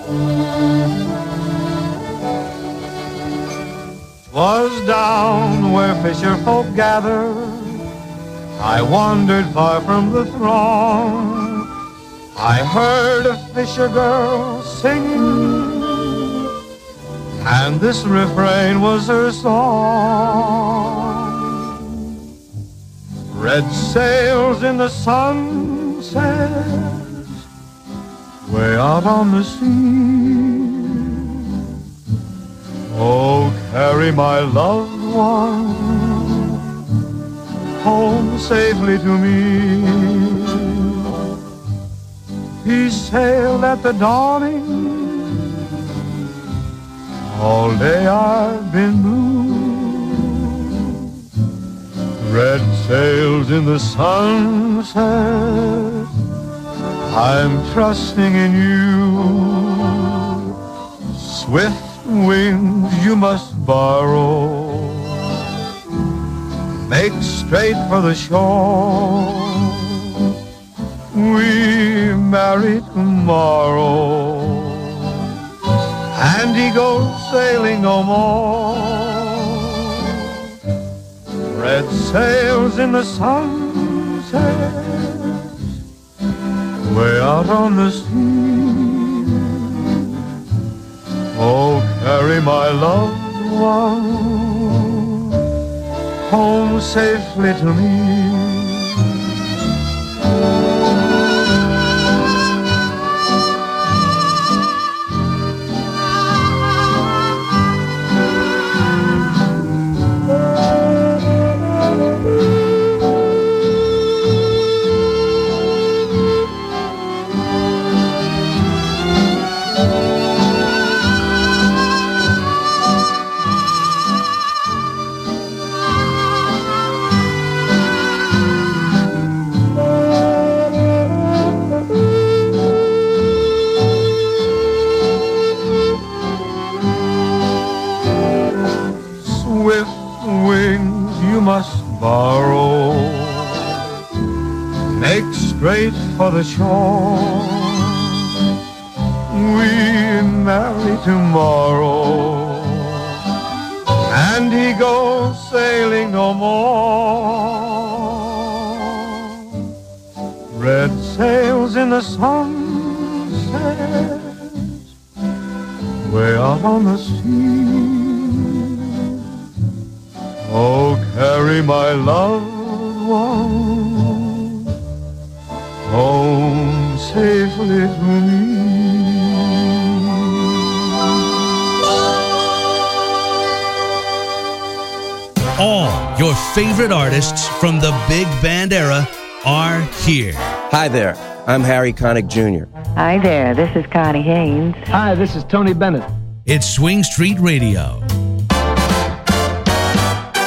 'Twas down where fisher folk gather, I wandered far from the throng. I heard a fisher girl singing, and this refrain was her song. Red sails in the sunset, way out on the sea. Oh, carry my loved one home safely to me. He sailed at the dawning, all day I've been blue. Red sails in the sunset, I'm trusting in you. Swift wings you must borrow, make straight for the shore. We marry tomorrow, and he goes sailing no more. Red sails in the sunset, way out on the sea. Oh, carry my loved one home safely to me. Borrow, make straight for the shore. We marry tomorrow, and he goes sailing no more. Red sails in the sunset, way out on the sea. Oh, carry my loved one home safely to me. All your favorite artists from the big band era are here. Hi there, I'm Harry Connick Jr. Hi there, this is Connie Haynes. Hi, this is Tony Bennett. It's Swing Street Radio.